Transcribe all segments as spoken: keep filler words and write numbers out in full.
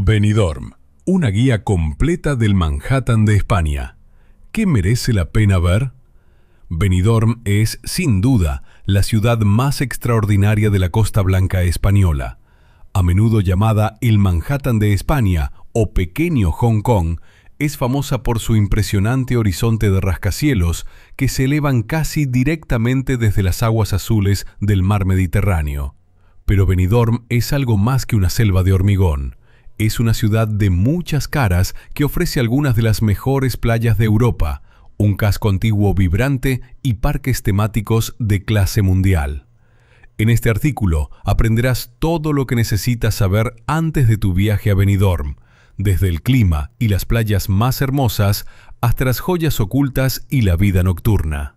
Benidorm, una guía completa del Manhattan de España. ¿Qué merece la pena ver? Benidorm es, sin duda, la ciudad más extraordinaria de la Costa Blanca española. A menudo llamada el Manhattan de España o Pequeño Hong Kong, es famosa por su impresionante horizonte de rascacielos que se elevan casi directamente desde las aguas azules del mar Mediterráneo. Pero Benidorm es algo más que una selva de hormigón. Es una ciudad de muchas caras que ofrece algunas de las mejores playas de Europa, un casco antiguo vibrante y parques temáticos de clase mundial. En este artículo aprenderás todo lo que necesitas saber antes de tu viaje a Benidorm, desde el clima y las playas más hermosas hasta las joyas ocultas y la vida nocturna.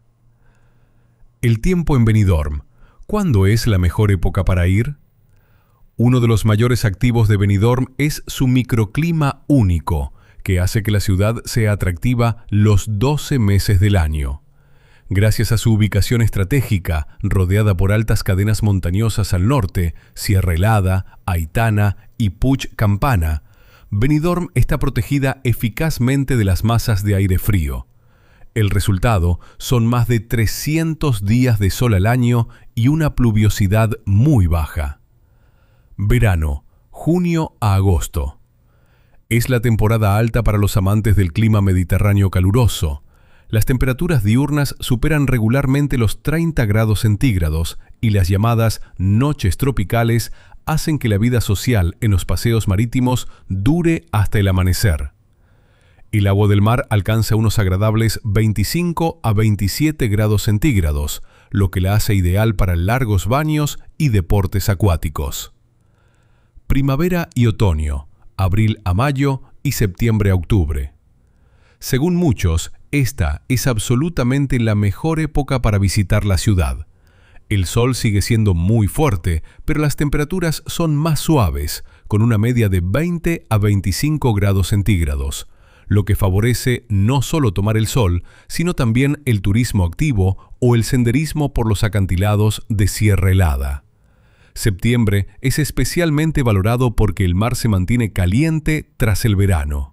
El tiempo en Benidorm. ¿Cuándo es la mejor época para ir? Uno de los mayores activos de Benidorm es su microclima único, que hace que la ciudad sea atractiva los doce meses del año. Gracias a su ubicación estratégica, rodeada por altas cadenas montañosas al norte, Sierra Helada, Aitana y Puig Campana, Benidorm está protegida eficazmente de las masas de aire frío. El resultado son más de trescientos días de sol al año y una pluviosidad muy baja. Verano, junio a agosto. Es la temporada alta para los amantes del clima mediterráneo caluroso. Las temperaturas diurnas superan regularmente los treinta grados centígrados y las llamadas noches tropicales hacen que la vida social en los paseos marítimos dure hasta el amanecer. El agua del mar alcanza unos agradables veinticinco a veintisiete grados centígrados, lo que la hace ideal para largos baños y deportes acuáticos. Primavera y otoño, abril a mayo y septiembre a octubre. Según muchos, esta es absolutamente la mejor época para visitar la ciudad. El sol sigue siendo muy fuerte, pero las temperaturas son más suaves, con una media de veinte a veinticinco grados centígrados, lo que favorece no solo tomar el sol, sino también el turismo activo o el senderismo por los acantilados de Sierra Helada. Septiembre es especialmente valorado porque el mar se mantiene caliente tras el verano.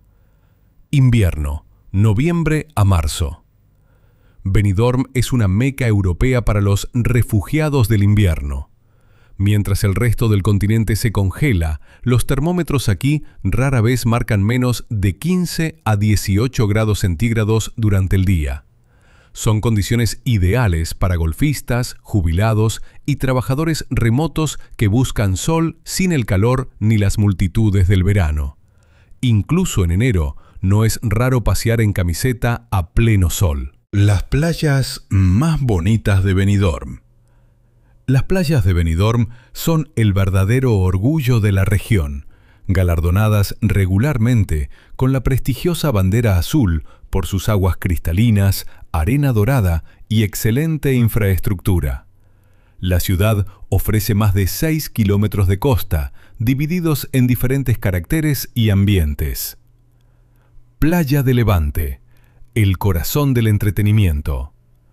Invierno, noviembre a marzo. Benidorm es una meca europea para los refugiados del invierno. Mientras el resto del continente se congela, los termómetros aquí rara vez marcan menos de quince a dieciocho grados centígrados durante el día. Son condiciones ideales para golfistas, jubilados y trabajadores remotos que buscan sol sin el calor ni las multitudes del verano. Incluso en enero, no es raro pasear en camiseta a pleno sol. Las playas más bonitas de Benidorm. Las playas de Benidorm son el verdadero orgullo de la región, galardonadas regularmente con la prestigiosa bandera azul por sus aguas cristalinas, arena dorada y excelente infraestructura. La ciudad ofrece más de seis kilómetros de costa, divididos en diferentes caracteres y ambientes. Playa de Levante, el corazón del entretenimiento.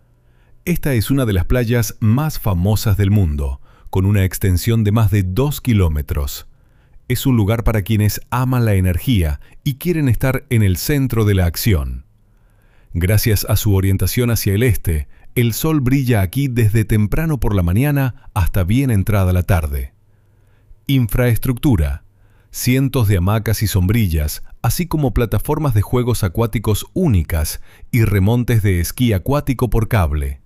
Esta es una de las playas más famosas del mundo, con una extensión de más de dos kilómetros. Es un lugar para quienes aman la energía y quieren estar en el centro de la acción. Gracias a su orientación hacia el este, el sol brilla aquí desde temprano por la mañana hasta bien entrada la tarde. Infraestructura. Cientos de hamacas y sombrillas, así como plataformas de juegos acuáticos únicas y remontes de esquí acuático por cable.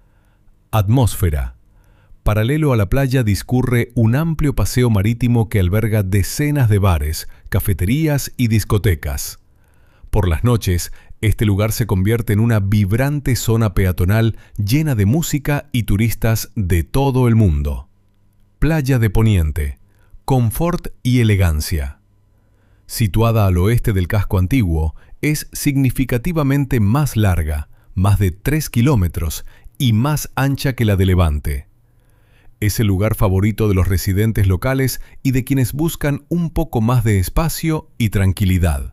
Atmósfera. Paralelo a la playa discurre un amplio paseo marítimo que alberga decenas de bares, cafeterías y discotecas. Por las noches, este lugar se convierte en una vibrante zona peatonal llena de música y turistas de todo el mundo. Playa de Poniente. Confort y elegancia. Situada al oeste del casco antiguo, es significativamente más larga, más de tres kilómetros, y más ancha que la de Levante. Es el lugar favorito de los residentes locales y de quienes buscan un poco más de espacio y tranquilidad.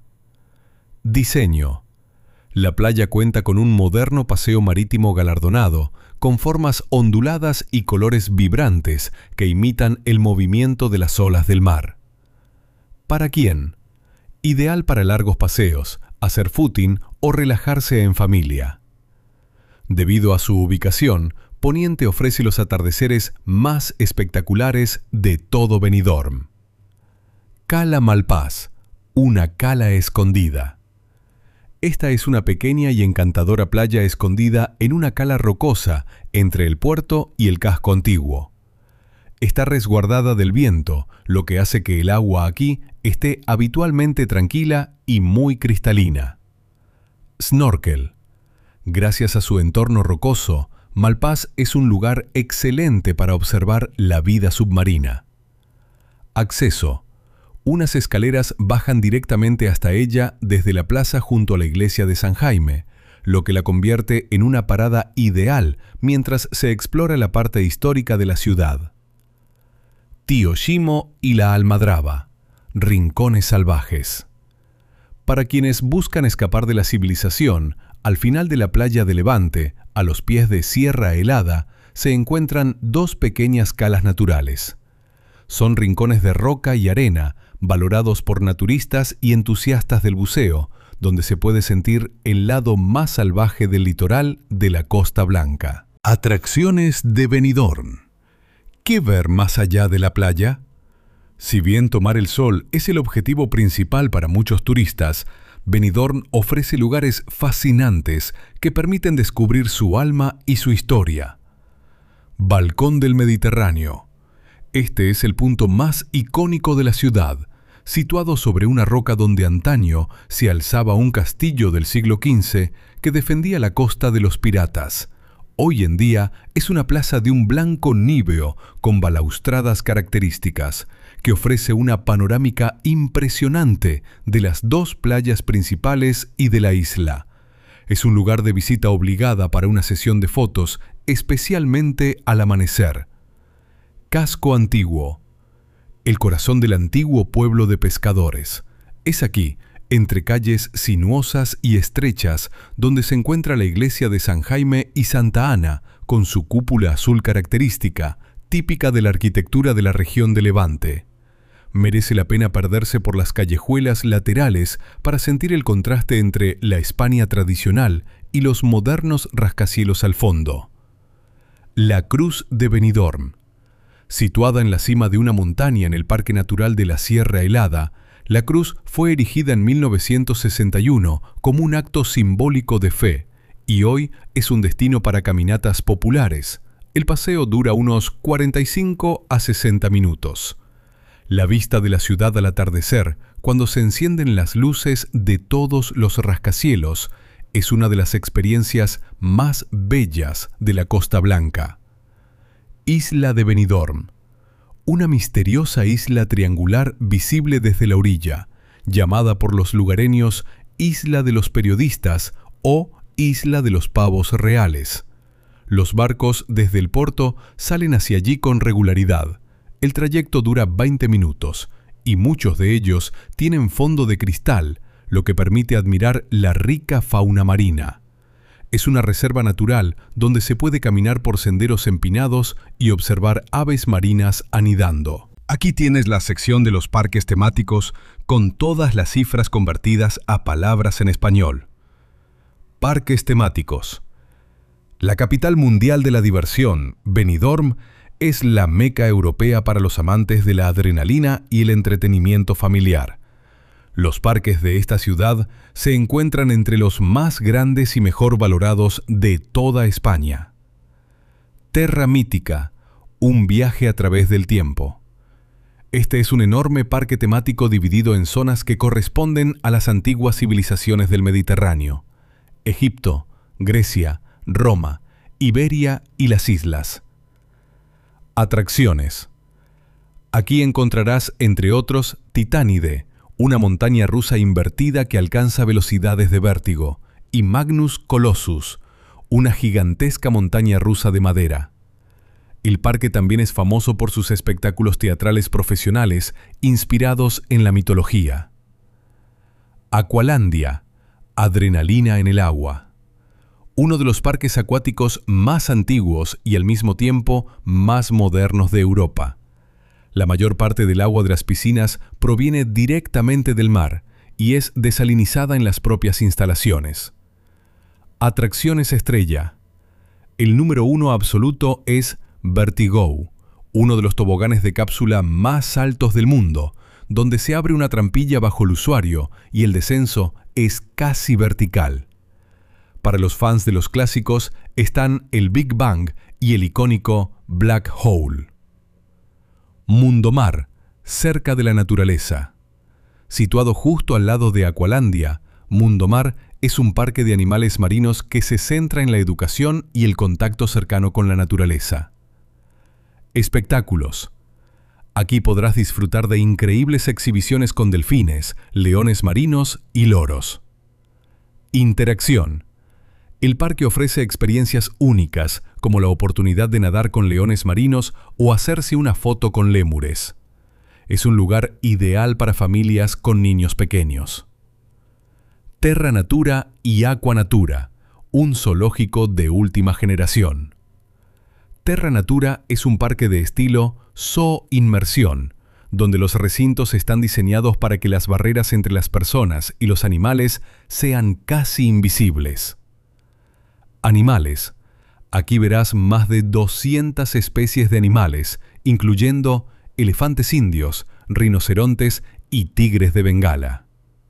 Diseño. La playa cuenta con un moderno paseo marítimo galardonado, con formas onduladas y colores vibrantes que imitan el movimiento de las olas del mar. ¿Para quién? Ideal para largos paseos, hacer footing o relajarse en familia. Debido a su ubicación, Poniente ofrece los atardeceres más espectaculares de todo Benidorm. Cala Malpàs, una cala escondida. Esta es una pequeña y encantadora playa escondida en una cala rocosa entre el puerto y el casco antiguo. Está resguardada del viento, lo que hace que el agua aquí esté habitualmente tranquila y muy cristalina. Snorkel. Gracias a su entorno rocoso, Malpàs es un lugar excelente para observar la vida submarina. Acceso. Unas escaleras bajan directamente hasta ella desde la plaza junto a la iglesia de San Jaime, lo que la convierte en una parada ideal mientras se explora la parte histórica de la ciudad. Tío Ximo y la Almadraba, rincones salvajes. Para quienes buscan escapar de la civilización, al final de la playa de Levante, a los pies de Sierra Helada, se encuentran dos pequeñas calas naturales. Son rincones de roca y arena, valorados por naturistas y entusiastas del buceo, donde se puede sentir el lado más salvaje del litoral de la Costa Blanca. Atracciones de Benidorm. ¿Qué ver más allá de la playa? Si bien tomar el sol es el objetivo principal para muchos turistas, Benidorm ofrece lugares fascinantes que permiten descubrir su alma y su historia. Balcón del Mediterráneo. Este es el punto más icónico de la ciudad, situado sobre una roca donde antaño se alzaba un castillo del siglo quince que defendía la costa de los piratas. Hoy en día es una plaza de un blanco níveo con balaustradas características, que ofrece una panorámica impresionante de las dos playas principales y de la isla. Es un lugar de visita obligada para una sesión de fotos, especialmente al amanecer. Casco Antiguo. El corazón del antiguo pueblo de pescadores. Es aquí, entre calles sinuosas y estrechas, donde se encuentra la iglesia de San Jaime y Santa Ana, con su cúpula azul característica, típica de la arquitectura de la región de Levante. Merece la pena perderse por las callejuelas laterales para sentir el contraste entre la España tradicional y los modernos rascacielos al fondo. La Cruz de Benidorm. Situada en la cima de una montaña en el Parque Natural de la Sierra Helada, la cruz fue erigida en mil novecientos sesenta y uno como un acto simbólico de fe, y hoy es un destino para caminatas populares. El paseo dura unos cuarenta y cinco a sesenta minutos. La vista de la ciudad al atardecer, cuando se encienden las luces de todos los rascacielos, es una de las experiencias más bellas de la Costa Blanca. Isla de Benidorm. Una misteriosa isla triangular visible desde la orilla, llamada por los lugareños Isla de los Periodistas o Isla de los Pavos Reales. Los barcos desde el puerto salen hacia allí con regularidad. El trayecto dura veinte minutos y muchos de ellos tienen fondo de cristal, lo que permite admirar la rica fauna marina. Es una reserva natural donde se puede caminar por senderos empinados y observar aves marinas anidando. Aquí tienes la sección de los parques temáticos con todas las cifras convertidas a palabras en español. Parques temáticos. La capital mundial de la diversión, Benidorm, es la meca europea para los amantes de la adrenalina y el entretenimiento familiar. Los parques de esta ciudad se encuentran entre los más grandes y mejor valorados de toda España. Terra Mítica, un viaje a través del tiempo. Este es un enorme parque temático dividido en zonas que corresponden a las antiguas civilizaciones del Mediterráneo: Egipto, Grecia, Roma, Iberia y las islas. Atracciones. Aquí encontrarás, entre otros, Titánide, una montaña rusa invertida que alcanza velocidades de vértigo, y Magnus Colossus, una gigantesca montaña rusa de madera. El parque también es famoso por sus espectáculos teatrales profesionales inspirados en la mitología. Aqualandia, adrenalina en el agua. Uno de los parques acuáticos más antiguos y al mismo tiempo más modernos de Europa. La mayor parte del agua de las piscinas proviene directamente del mar y es desalinizada en las propias instalaciones. Atracciones estrella. El número uno absoluto es Vertigo, uno de los toboganes de cápsula más altos del mundo, donde se abre una trampilla bajo el usuario y el descenso es casi vertical. Para los fans de los clásicos están el Big Bang y el icónico Black Hole. Mundomar, cerca de la naturaleza. Situado justo al lado de Aqualandia, Mundomar es un parque de animales marinos que se centra en la educación y el contacto cercano con la naturaleza. Espectáculos. Aquí podrás disfrutar de increíbles exhibiciones con delfines, leones marinos y loros. Interacción. El parque ofrece experiencias únicas, como la oportunidad de nadar con leones marinos o hacerse una foto con lémures. Es un lugar ideal para familias con niños pequeños. Terra Natura y Aqua Natura, un zoológico de última generación. Terra Natura es un parque de estilo zoo-inmersión, donde los recintos están diseñados para que las barreras entre las personas y los animales sean casi invisibles. Animales. Aquí verás más de doscientas especies de animales, incluyendo elefantes indios, rinocerontes y tigres de Bengala.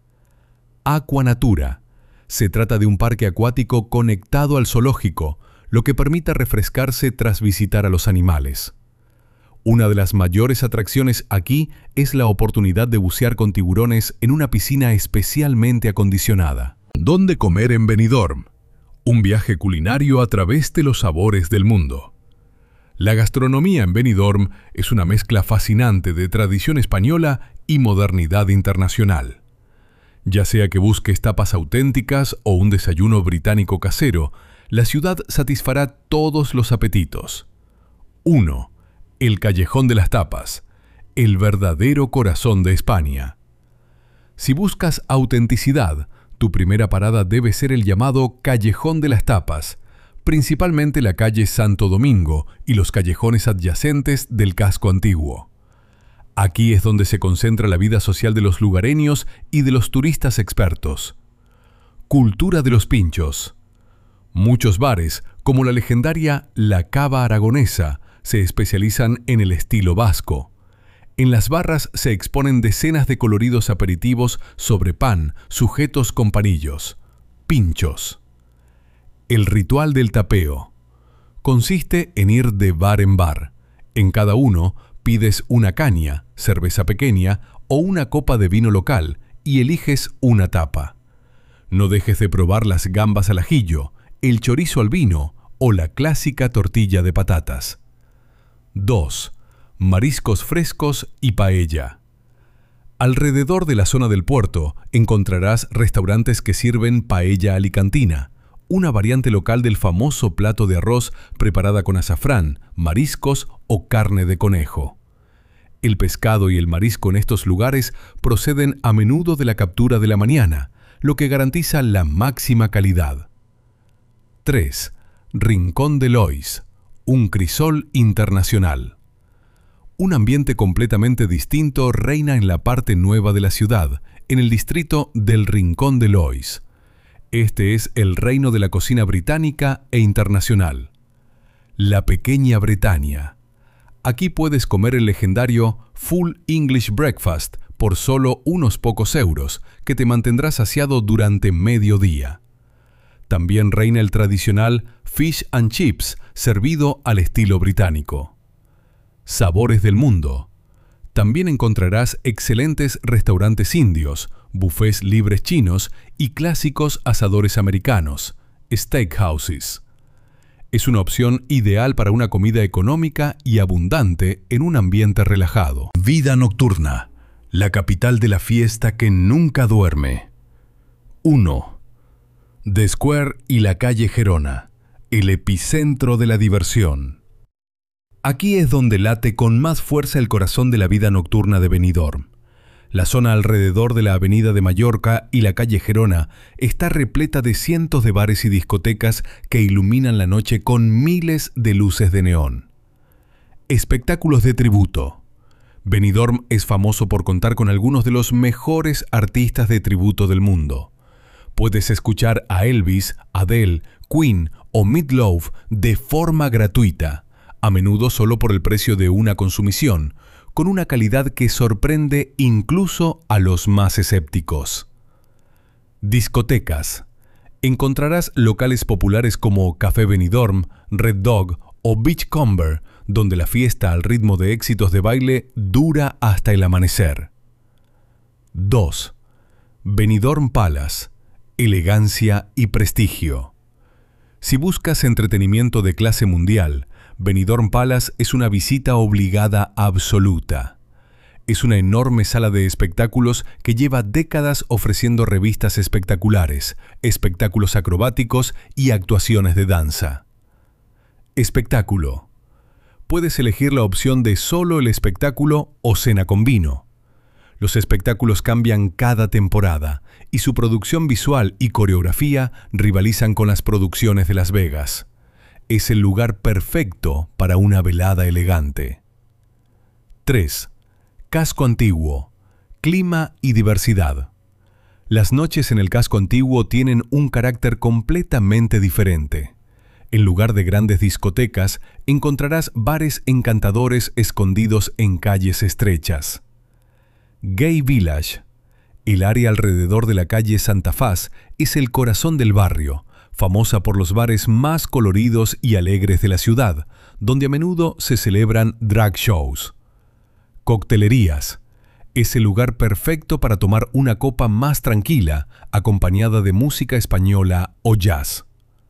Aqua Natura. Se trata de un parque acuático conectado al zoológico, lo que permite refrescarse tras visitar a los animales. Una de las mayores atracciones aquí es la oportunidad de bucear con tiburones en una piscina especialmente acondicionada. ¿Dónde comer en Benidorm? Un viaje culinario a través de los sabores del mundo. La gastronomía en Benidorm es una mezcla fascinante de tradición española y modernidad internacional. Ya sea que busques tapas auténticas o un desayuno británico casero, la ciudad satisfará todos los apetitos. uno. El Callejón de las Tapas, el verdadero corazón de España. Si buscas autenticidad, tu primera parada debe ser el llamado Callejón de las Tapas, principalmente la calle Santo Domingo y los callejones adyacentes del casco antiguo. Aquí es donde se concentra la vida social de los lugareños y de los turistas expertos. Cultura de los pinchos. Muchos bares, como la legendaria La Cava Aragonesa, se especializan en el estilo vasco. En las barras se exponen decenas de coloridos aperitivos sobre pan, sujetos con panillos. Pinchos. El ritual del tapeo. Consiste en ir de bar en bar. En cada uno pides una caña, cerveza pequeña o una copa de vino local y eliges una tapa. No dejes de probar las gambas al ajillo, el chorizo al vino o la clásica tortilla de patatas. dos. Mariscos frescos y paella. Alrededor de la zona del puerto encontrarás restaurantes que sirven paella alicantina, una variante local del famoso plato de arroz preparada con azafrán, mariscos o carne de conejo. El pescado y el marisco en estos lugares proceden a menudo de la captura de la mañana, lo que garantiza la máxima calidad. tres. Rincón de Lois, un crisol internacional. Un ambiente completamente distinto reina en la parte nueva de la ciudad, en el distrito del Rincón de Lois. Este es el reino de la cocina británica e internacional. La Pequeña Bretaña. Aquí puedes comer el legendario Full English Breakfast por solo unos pocos euros, que te mantendrá saciado durante medio día. También reina el tradicional Fish and Chips, servido al estilo británico. Sabores del mundo. También encontrarás excelentes restaurantes indios, bufés libres chinos y clásicos asadores americanos, steakhouses. Es una opción ideal para una comida económica y abundante en un ambiente relajado. Vida nocturna, la capital de la fiesta que nunca duerme. uno. The Square y la calle Gerona, el epicentro de la diversión. Aquí es donde late con más fuerza el corazón de la vida nocturna de Benidorm. La zona alrededor de la avenida de Mallorca y la calle Gerona está repleta de cientos de bares y discotecas que iluminan la noche con miles de luces de neón. Espectáculos de tributo. Benidorm es famoso por contar con algunos de los mejores artistas de tributo del mundo. Puedes escuchar a Elvis, Adele, Queen o Meat Loaf de forma gratuita, a menudo solo por el precio de una consumición, con una calidad que sorprende incluso a los más escépticos. Discotecas. Encontrarás locales populares como Café Benidorm, Red Dog o Beachcomber, donde la fiesta al ritmo de éxitos de baile dura hasta el amanecer. dos. Benidorm Palace. Elegancia y prestigio. Si buscas entretenimiento de clase mundial, Benidorm Palace es una visita obligada absoluta. Es una enorme sala de espectáculos que lleva décadas ofreciendo revistas espectaculares, espectáculos acrobáticos y actuaciones de danza. Espectáculo. Puedes elegir la opción de solo el espectáculo o cena con vino. Los espectáculos cambian cada temporada y su producción visual y coreografía rivalizan con las producciones de Las Vegas. Es el lugar perfecto para una velada elegante. tres. Casco Antiguo. Clima y diversidad. Las noches en el casco antiguo tienen un carácter completamente diferente. En lugar de grandes discotecas, encontrarás bares encantadores escondidos en calles estrechas. Gay Village. El área alrededor de la calle Santa Faz es el corazón del barrio, famosa por los bares más coloridos y alegres de la ciudad, donde a menudo se celebran drag shows. Coctelerías. Es el lugar perfecto para tomar una copa más tranquila, acompañada de música española o jazz.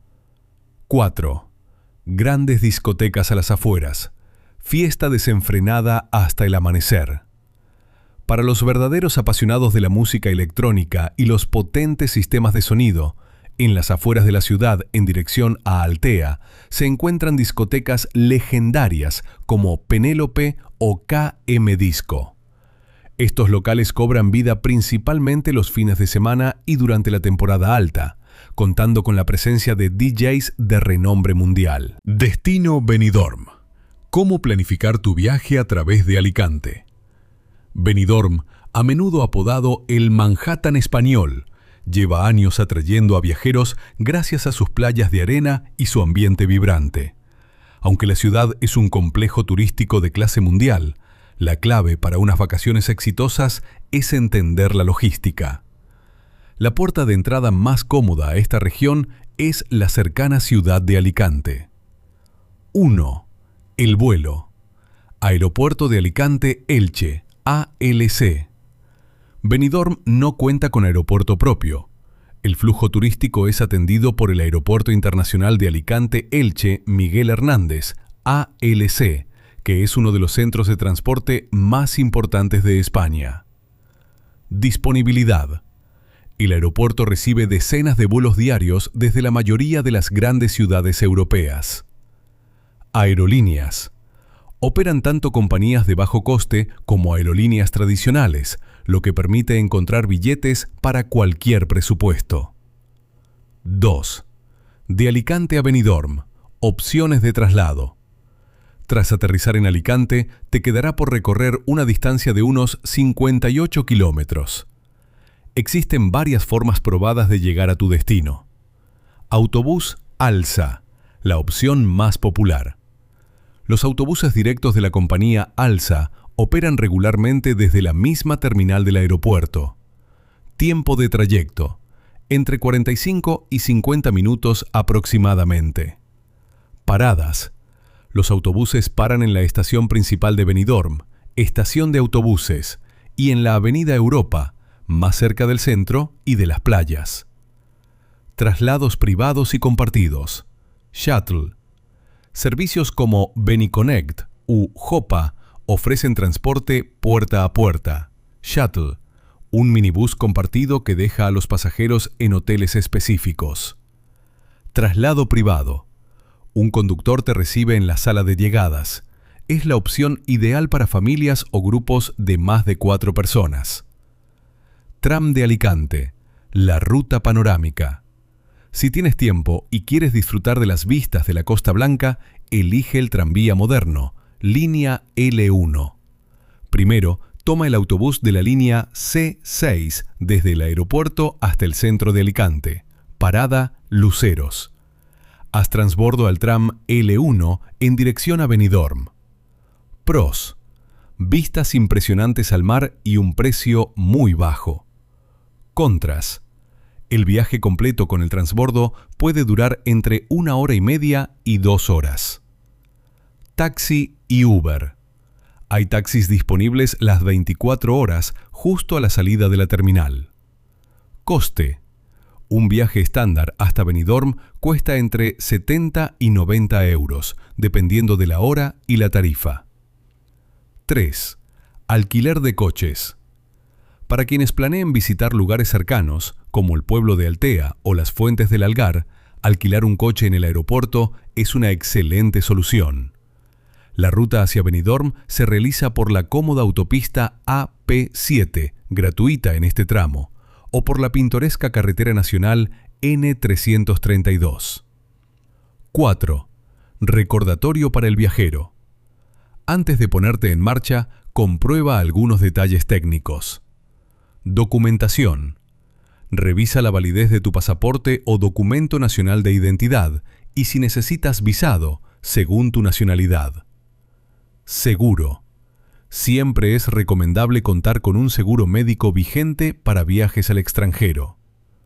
cuatro. Grandes discotecas a las afueras. Fiesta desenfrenada hasta el amanecer. Para los verdaderos apasionados de la música electrónica y los potentes sistemas de sonido, en las afueras de la ciudad en dirección a Altea, se encuentran discotecas legendarias como Penélope o K M Disco. Estos locales cobran vida principalmente los fines de semana y durante la temporada alta, contando con la presencia de D Js de renombre mundial. Destino Benidorm. ¿Cómo planificar tu viaje a través de Alicante? Benidorm, a menudo apodado el Manhattan español, lleva años atrayendo a viajeros gracias a sus playas de arena y su ambiente vibrante. Aunque la ciudad es un complejo turístico de clase mundial, la clave para unas vacaciones exitosas es entender la logística. La puerta de entrada más cómoda a esta región es la cercana ciudad de Alicante. uno. El vuelo. Aeropuerto de Alicante Elche, A L C. Benidorm no cuenta con aeropuerto propio. El flujo turístico es atendido por el Aeropuerto Internacional de Alicante Elche Miguel Hernández, A L C, que es uno de los centros de transporte más importantes de España. Disponibilidad. El aeropuerto recibe decenas de vuelos diarios desde la mayoría de las grandes ciudades europeas. Aerolíneas. Operan tanto compañías de bajo coste como aerolíneas tradicionales, lo que permite encontrar billetes para cualquier presupuesto. dos. De Alicante a Benidorm. Opciones de traslado. Tras aterrizar en Alicante, te quedará por recorrer una distancia de unos cincuenta y ocho kilómetros. Existen varias formas probadas de llegar a tu destino. Autobús Alsa, la opción más popular. Los autobuses directos de la compañía Alsa operan regularmente desde la misma terminal del aeropuerto. Tiempo de trayecto, entre cuarenta y cinco y cincuenta minutos aproximadamente. Paradas. Los autobuses paran en la estación principal de Benidorm, estación de autobuses, y en la Avenida Europa, más cerca del centro y de las playas. Traslados privados y compartidos. Shuttle. Servicios como BeniConnect u Jopa ofrecen transporte puerta a puerta. Shuttle, un minibús compartido que deja a los pasajeros en hoteles específicos. Traslado privado. Un conductor te recibe en la sala de llegadas. Es la opción ideal para familias o grupos de más de cuatro personas. Tram de Alicante, la ruta panorámica. Si tienes tiempo y quieres disfrutar de las vistas de la Costa Blanca, elige el tranvía moderno, línea L uno. Primero, toma el autobús de la línea ce seis desde el aeropuerto hasta el centro de Alicante. Parada Luceros. Haz transbordo al tram ele uno en dirección a Benidorm. Pros: vistas impresionantes al mar y un precio muy bajo. Contras: el viaje completo con el transbordo puede durar entre una hora y media y dos horas. Taxi y Uber. Hay taxis disponibles las veinticuatro horas justo a la salida de la terminal. Coste: un viaje estándar hasta Benidorm cuesta entre setenta y noventa euros, dependiendo de la hora y la tarifa. tres. Alquiler de coches. Para quienes planeen visitar lugares cercanos, como el pueblo de Altea o las Fuentes del Algar, alquilar un coche en el aeropuerto es una excelente solución. La ruta hacia Benidorm se realiza por la cómoda autopista A P siete, gratuita en este tramo, o por la pintoresca carretera nacional ene trescientos treinta y dos. cuatro. Recordatorio para el viajero. Antes de ponerte en marcha, comprueba algunos detalles técnicos. Documentación. Revisa la validez de tu pasaporte o documento nacional de identidad y si necesitas visado, según tu nacionalidad. Seguro. Siempre es recomendable contar con un seguro médico vigente para viajes al extranjero.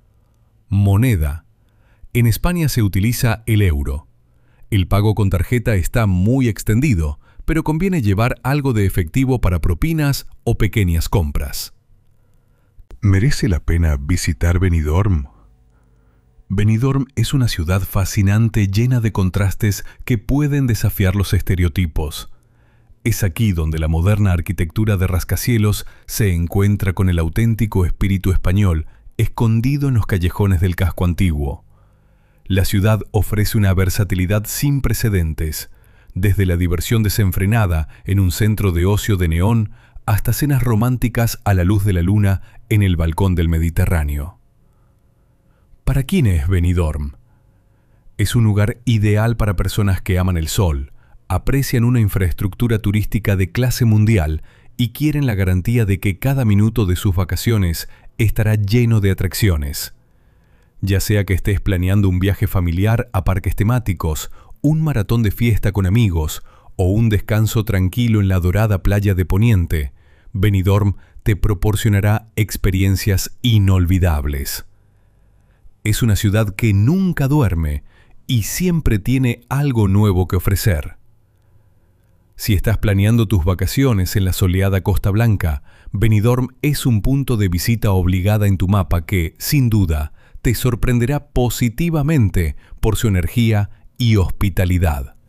Moneda. En España se utiliza el euro. El pago con tarjeta está muy extendido, pero conviene llevar algo de efectivo para propinas o pequeñas compras. ¿Merece la pena visitar Benidorm? Benidorm es una ciudad fascinante llena de contrastes que pueden desafiar los estereotipos. Es aquí donde la moderna arquitectura de rascacielos se encuentra con el auténtico espíritu español escondido en los callejones del casco antiguo. La ciudad ofrece una versatilidad sin precedentes, desde la diversión desenfrenada en un centro de ocio de neón hasta cenas románticas a la luz de la luna en el balcón del Mediterráneo. ¿Para quién es Benidorm? Es un lugar ideal para personas que aman el sol, aprecian una infraestructura turística de clase mundial y quieren la garantía de que cada minuto de sus vacaciones estará lleno de atracciones. Ya sea que estés planeando un viaje familiar a parques temáticos, un maratón de fiesta con amigos o un descanso tranquilo en la dorada playa de Poniente, Benidorm te proporcionará experiencias inolvidables. Es una ciudad que nunca duerme y siempre tiene algo nuevo que ofrecer. Si estás planeando tus vacaciones en la soleada Costa Blanca, Benidorm es un punto de visita obligada en tu mapa que, sin duda, te sorprenderá positivamente por su energía y hospitalidad.